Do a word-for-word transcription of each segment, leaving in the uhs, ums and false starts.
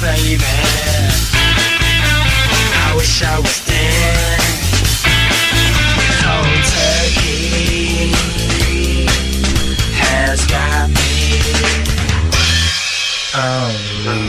baby. I wish I was dead. Cold turkey has got me. Oh.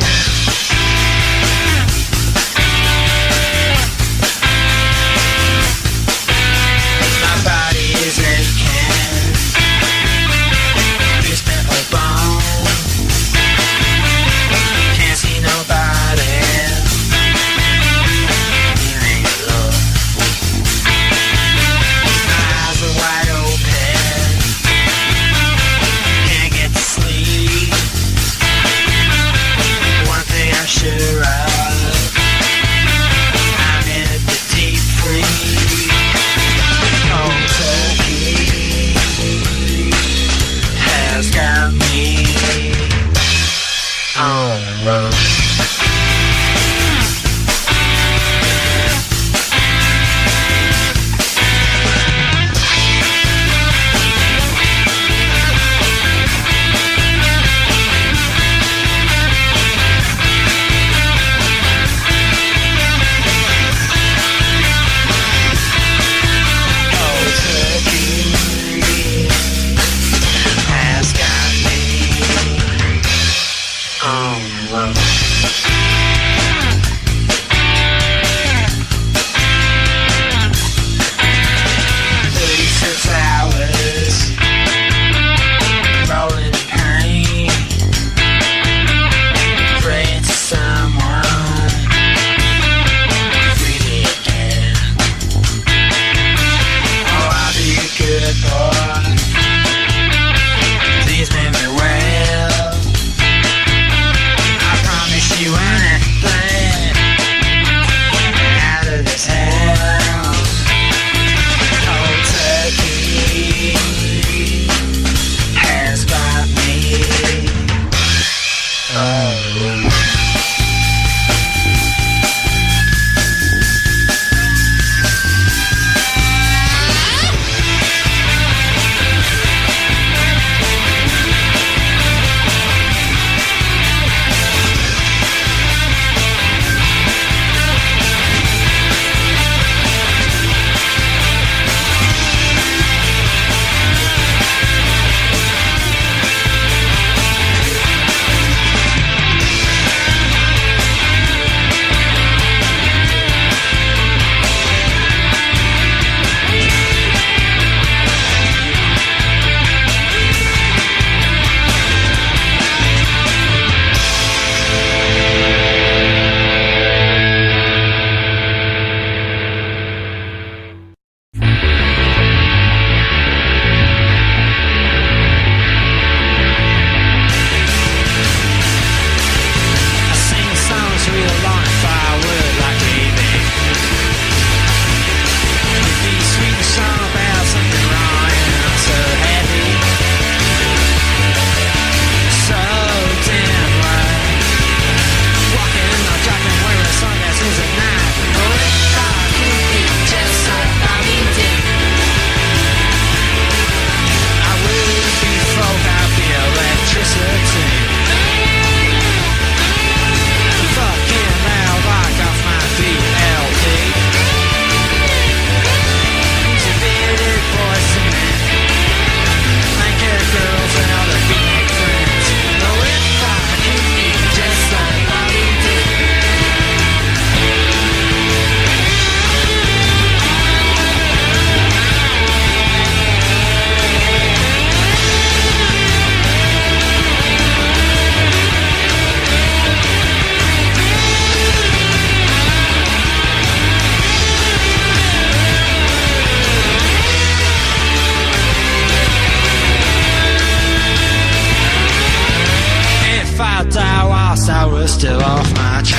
still off my train.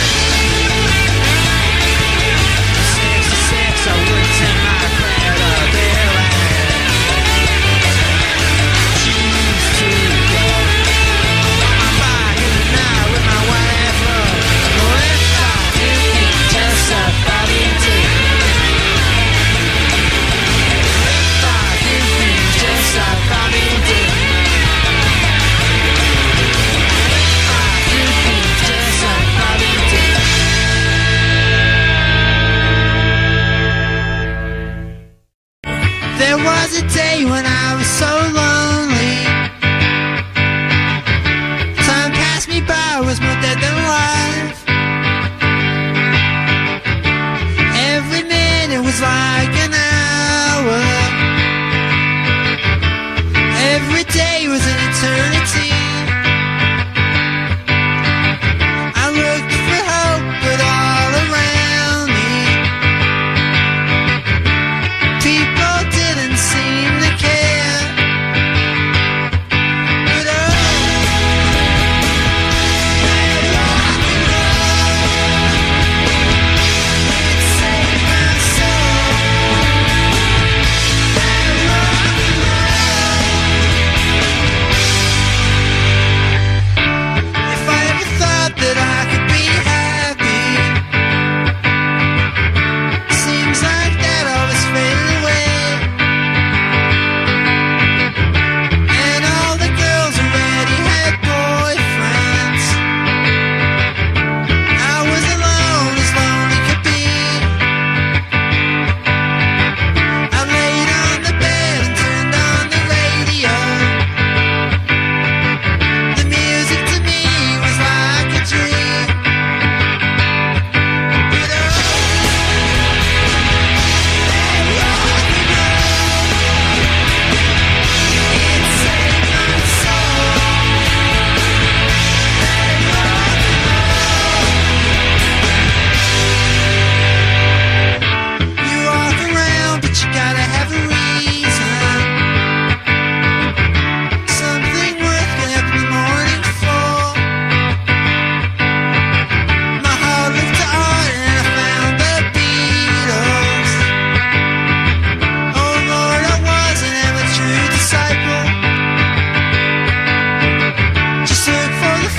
sixty-six, I wouldn't take my credibility. Choose to go on my bike in the night with my wife. Or if I do, just a body too. If I do things just a body too. Body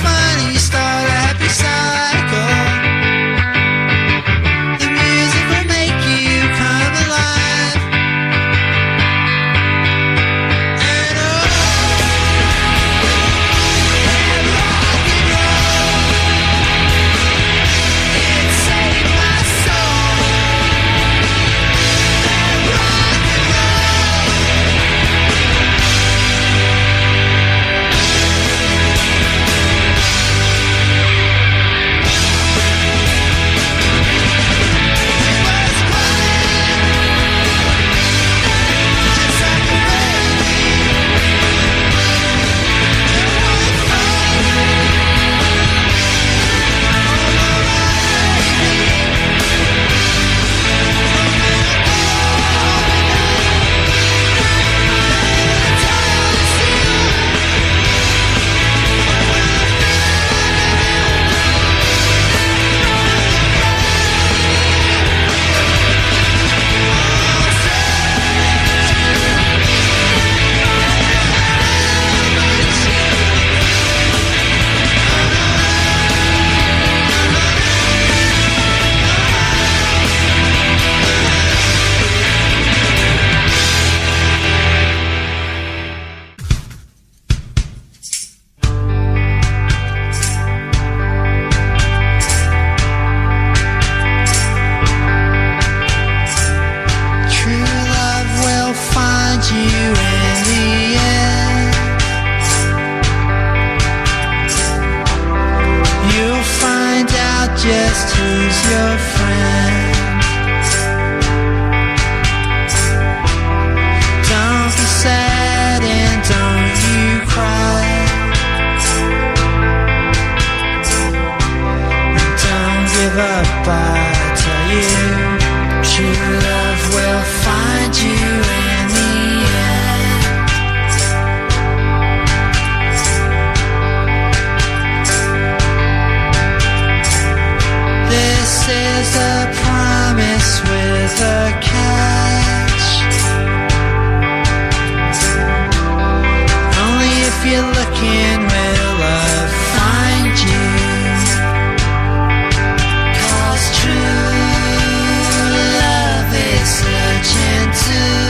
mind and you start a happy cycle. The music will make you come alive. And oh, and rock and roll, it saved my soul. And rock and just who's your friend. Don't be sad and don't you cry. Don't give up, I tell you. True love will find you in the end. This is a promise with a catch. Only if you're looking will love find you. 'Cause true love is searching too.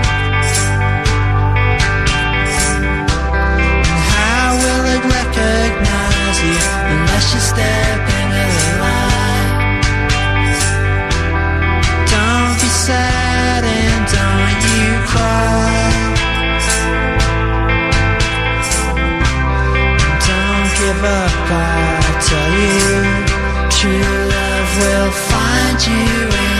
And how will it recognize you unless you step into the light? Don't be sad and don't you cry. Don't give up, I tell you. True love will find you in